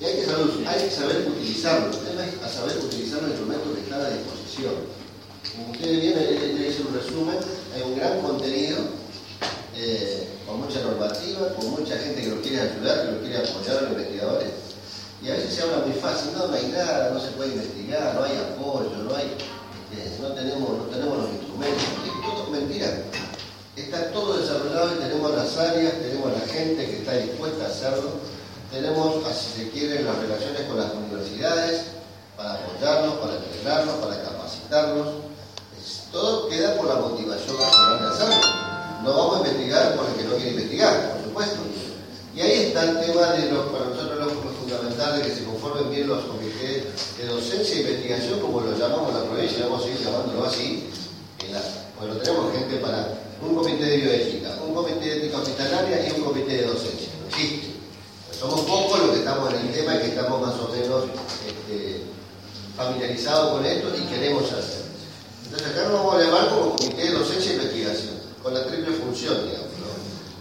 Y hay que saber utilizarlo. El tema es a saber utilizar los instrumentos que están a disposición. Como ustedes vienen, les hice un resumen, hay un gran contenido, con mucha normativa, con mucha gente que los quiere ayudar, que los quiere apoyar a los investigadores. Y a veces se habla muy fácil, no hay nada, no se puede investigar, no hay apoyo, no tenemos los instrumentos. Es todo mentira. Está todo desarrollado y tenemos las áreas, tenemos la gente que está dispuesta a hacerlo, tenemos, si se quiere, las relaciones con las universidades para apoyarlos, para entrenarlos, para capacitarlos. Todo queda por la motivación personal de hacerlo. No vamos a investigar por el que no quiere investigar, por supuesto. Y ahí está el tema de para nosotros lo fundamental de que se conformen bien los comités de docencia e investigación, como lo llamamos en la provincia, vamos a seguir llamándolo así. Bueno, tenemos gente para un comité de bioética, un comité de ética hospitalaria y un comité de docencia. No existe. Pues somos pocos los que estamos en el tema y que estamos más o menos familiarizados con esto y queremos hacer. Entonces acá nos vamos a llamar como comité de docencia e investigación, con la triple función, digamos, ¿no?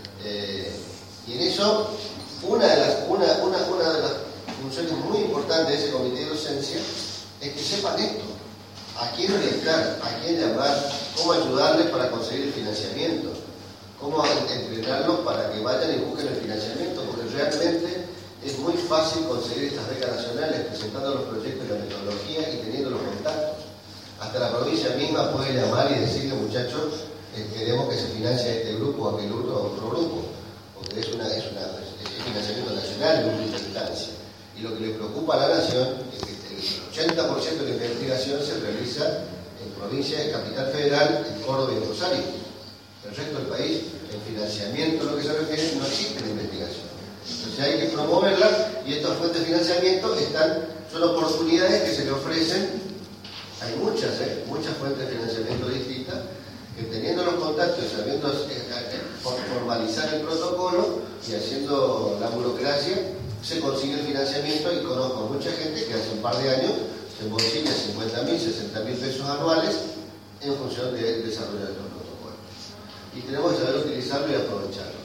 Y en eso, una de las funciones muy importantes de ese comité de docencia es que sepan esto. A quién orientar, a quién llamar, cómo ayudarles para conseguir el financiamiento, cómo entrenarlos para que vayan y busquen el financiamiento, porque realmente es muy fácil conseguir estas becas nacionales presentando los proyectos y la metodología y teniendo los contactos. Hasta la provincia misma puede llamar y decirle, muchachos, queremos que se financie este grupo o aquel grupo o otro grupo, porque es financiamiento nacional en última instancia. Y lo que le preocupa a la nación es que el 80% de la investigación se realiza en provincia de Capital Federal, en Córdoba y en Rosario. El resto del país, en financiamiento, lo que se refiere, no existe la investigación. Entonces hay que promoverla y estas fuentes de financiamiento son oportunidades que se le ofrecen. Hay muchas fuentes de financiamiento distintas que teniendo los contactos y sabiendo formalizar el protocolo y haciendo la burocracia, se consigue el financiamiento y conozco mucha gente que hace un par de años se embolsilla 50.000, 60.000 pesos anuales en función de desarrollar estos protocolos. Y tenemos que saber utilizarlo y aprovecharlo.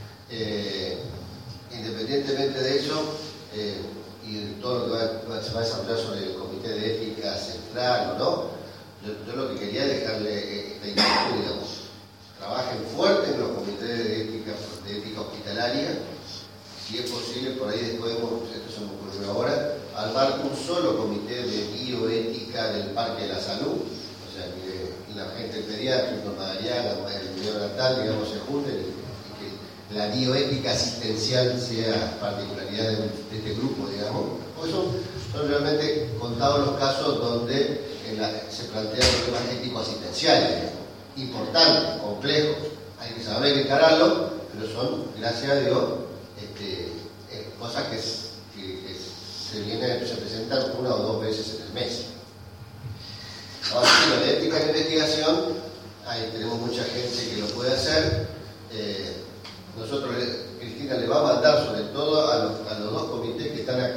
Independientemente de eso, y todo lo que se va a desarrollar sobre el Comité de Ética Central o no, yo lo que quería es dejarle esta inquietud, digamos. Trabajen fuerte en los comités de ética hospitalaria. Si es posible, por ahí después, esto se me ocurrió ahora, armar un solo comité de bioética del Parque de la Salud. O sea, que la gente pediátrica, el neonatal, digamos, se junten y que la bioética asistencial sea particularidad de este grupo, digamos. Porque son realmente contados los casos donde se plantean problemas éticos asistenciales, importantes, complejos. Hay que saber encararlo, pero son, gracias a Dios, cosas que se presentan una o dos veces en el mes. Ahora, la ética en investigación, ahí tenemos mucha gente que lo puede hacer. Nosotros, Cristina, le va a mandar sobre todo a los dos comités que están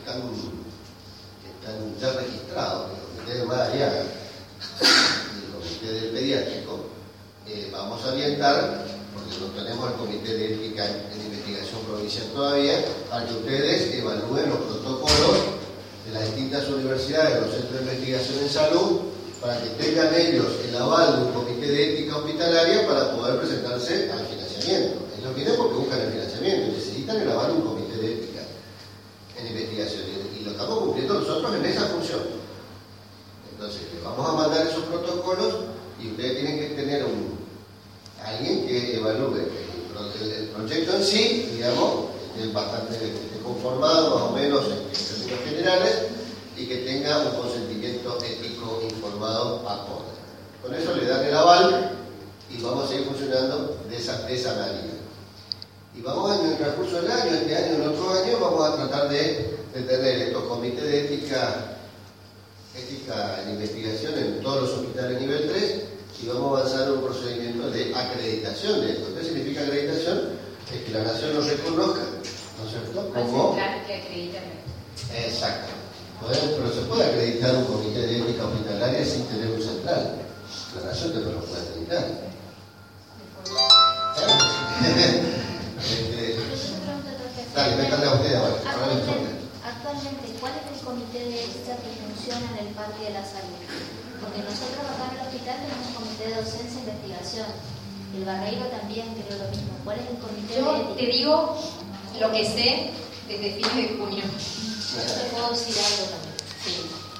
ya registrados, el comité de Madariaga y el comité del pediátrico. Vamos a orientar, porque no tenemos el comité de ética en investigación provincial todavía, para que ustedes evalúen los protocolos de las distintas universidades, los centros de investigación en salud, para que tengan ellos el aval de un comité de ética hospitalaria para poder presentarse al financiamiento. Ellos vienen porque buscan el financiamiento y necesitan el aval de un comité de ética en investigación. Y lo estamos cumpliendo nosotros en esa función. Entonces, les vamos a mandar esos protocolos y ustedes tienen que tener alguien que evalúe el proyecto en sí, digamos, esté conformado más o menos en términos generales y que tenga un consentimiento ético informado acorde. Con eso le dan el aval y vamos a seguir funcionando de esa manera. Y vamos en el transcurso del año, este año, el otro año, vamos a tratar de tener estos comités de ética en investigación en todos los hospitales nivel 3 y vamos a avanzar en un procedimiento de acreditación de esto. ¿Qué significa acreditación? Es que la nación nos reconozca, ¿no es cierto? Como que acreditarme. Exacto. Pero se puede acreditar un comité de ética hospitalaria sin tener un central. La nación te lo puede acreditar. Dale, métale a usted ahora. exactamente cuál es el comité de ética que funciona en el Parque de la Salud. Porque nosotros acá en el hospital tenemos un comité de docencia e investigación. El Barreiro también creo lo mismo. ¿Cuál es el comité de ética? Yo te digo lo que sé desde fines de junio. Yo te puedo decir algo también. Sí.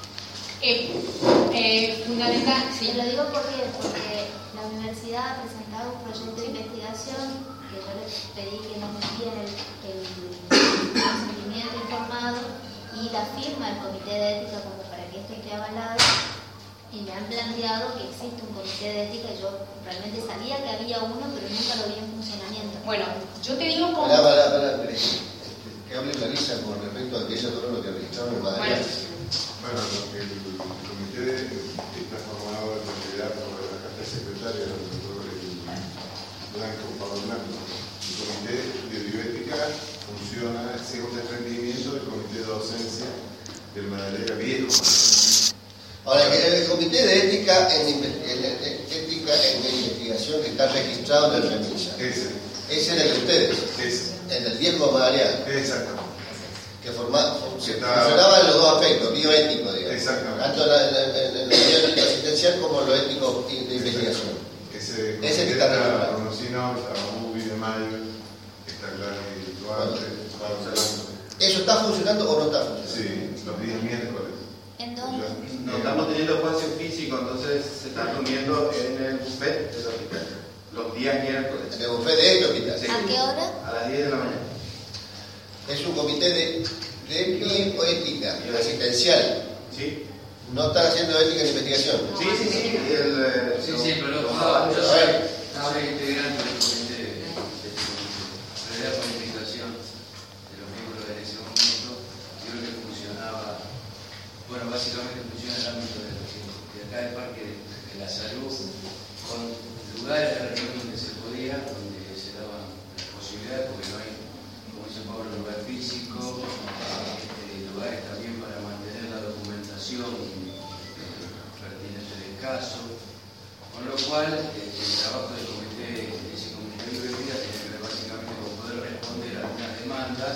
Fundamental, sí. Te lo digo porque la universidad ha presentado un proyecto de investigación que yo les pedí que nos envíen el consentimiento informado y la firma del comité de ética como para que esto esté avalado. Y me han planteado que existe un comité de ética. Yo realmente sabía que había uno, pero nunca lo vi en funcionamiento. Bueno, yo te digo como... Que hable Clarisa con respecto a que ella todo lo que registraron en Madrid. Bueno, el comité está formado en realidad por la carta secretaria del doctor Blanco, Pablo Blanco. El comité de bioética funciona según el rendimiento del comité de docencia del Madalena Viejo. Ahora, el comité de ética en investigación que está registrado en el remisa. Ese es el de ustedes. El del viejo Madariaga. Exactamente. Que funcionaba en los dos aspectos, bioético, digamos. Exactamente. Tanto en lo bioético asistencial como en lo ético de investigación. Ese que está registrado. Conocino, está Ubi de Mayo, está Gladys Duarte, Pablo Blanco. ¿Eso está funcionando o no está funcionando? Sí, los días miércoles. ¿En dónde? No estamos teniendo espacio físico, entonces se están comiendo en el buffet del hospital. Los días miércoles. En el buffet de este hospital. Sí. ¿A qué hora? A las 10 de la mañana. Es un comité de bioética asistencial. ¿Sí? No están haciendo ética en investigación. Sí. Sí, pero yo soy integrante del comité de realidad con investigación de los miembros en ese momento. Creo que funcionaba, bueno, básicamente funciona en el ámbito de acá del Parque de la Salud, con lugares de reunión donde se podía, donde se daban las posibilidades, porque no hay, como dice Pablo, lugar físico, lugares también para mantener la documentación pertinente del caso, con lo cual el trabajo del comité, de ese comité de bioética tiene que ver básicamente con poder responder a algunas demandas,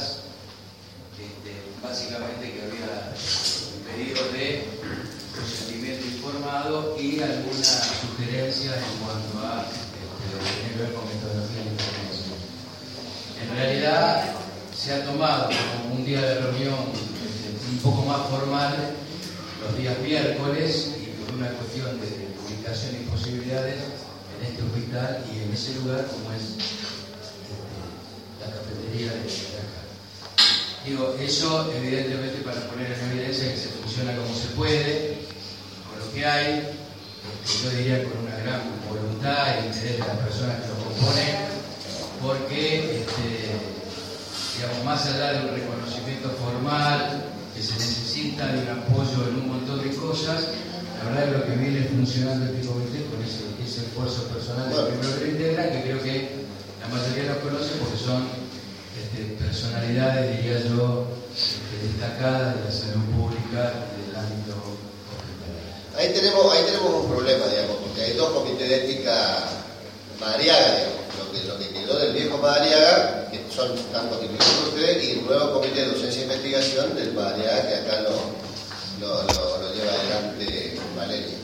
básicamente que había un pedido de consentimiento informado y algunas sugerencias en cuanto a lo que tiene que ver con metodología de información. En realidad se ha tomado como un día de reunión un poco más formal los días miércoles y por una cuestión de ubicación y posibilidades en este hospital y en ese lugar como es la cafetería de acá. Digo, eso evidentemente para poner en evidencia que se funciona como se puede, con lo que hay, yo diría con una gran voluntad e interés de las personas que lo componen, porque digamos, más allá de un reconocimiento formal que se necesita de un apoyo en un montón de cosas, la verdad es lo que viene funcionando este comité con ese esfuerzo personal del primero que lo integra, que creo que la mayoría los conoce porque son personalidades, diría yo, destacadas de la salud pública del ámbito hospitalario. Ahí tenemos un problema, digamos, porque hay dos comités de ética Madariaga, digamos. Lo que quedó del viejo Madariaga, que son tantos que tuvieron ustedes, y el nuevo comité de docencia e investigación del Madariaga, que acá lo lleva adelante Valeria.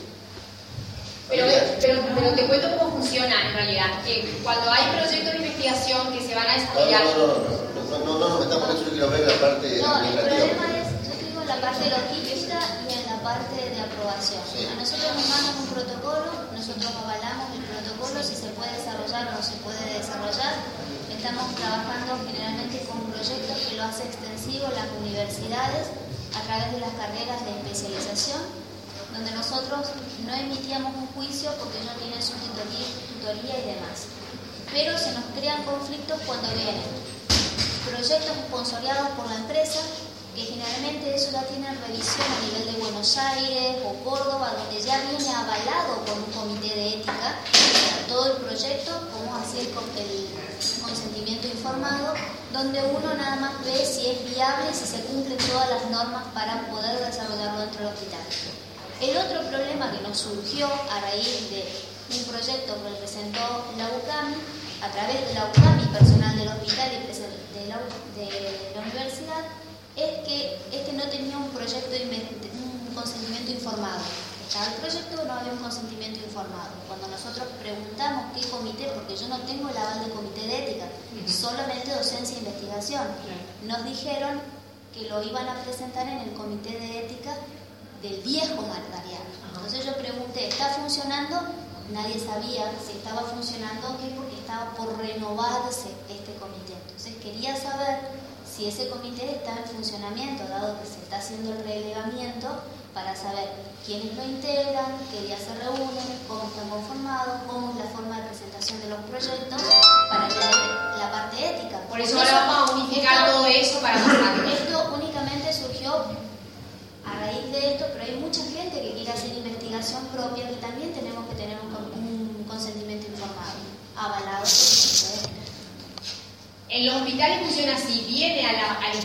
Pero te cuento cómo funciona en realidad. Cuando hay proyectos de investigación que se van a desarrollar... No, estamos yo quiero ver la parte administrativa. El problema es, yo te digo, en la parte logística y en la parte de aprobación. Sí. A nosotros nos mandan un protocolo, nosotros avalamos el protocolo, si se puede desarrollar o no se puede desarrollar. Estamos trabajando generalmente con proyectos que lo hace extensivo las universidades a través de las carreras de especialización, donde nosotros no emitíamos un juicio porque ellos tienen su tutoría y demás. Pero se nos crean conflictos cuando vienen proyectos sponsoreados por la empresa, que generalmente eso ya tiene revisión a nivel de Buenos Aires o Córdoba, donde ya viene avalado por un comité de ética todo el proyecto, como así el consentimiento informado, donde uno nada más ve si es viable, si se cumplen todas las normas para poder desarrollarlo dentro del hospital. El otro problema que nos surgió a raíz de un proyecto que presentó la UCAMI, a través de la UCAMI, personal del hospital y de la universidad, es que informado. Estaba el proyecto, no había un consentimiento informado. Cuando nosotros preguntamos qué comité, porque yo no tengo el aval del comité de ética, solamente docencia e investigación, nos dijeron que lo iban a presentar en el comité de ética del viejo Mariano. Entonces yo pregunté, ¿está funcionando? Nadie sabía si estaba funcionando, que porque estaba por renovarse este comité. Entonces quería saber si ese comité está en funcionamiento, dado que se está haciendo el relevamiento, para saber quiénes lo integran, qué días se reúnen, cómo están conformados, cómo es la forma de presentación de los proyectos, para tener la parte ética. Por eso ahora vamos a unificar todo eso para pasarlo. Esto únicamente surgió a raíz de esto, pero hay mucha gente que quiere hacer investigación propia, que también tenemos que tener un consentimiento informado, avalado por el comité de ética. En los hospitales funciona así, viene al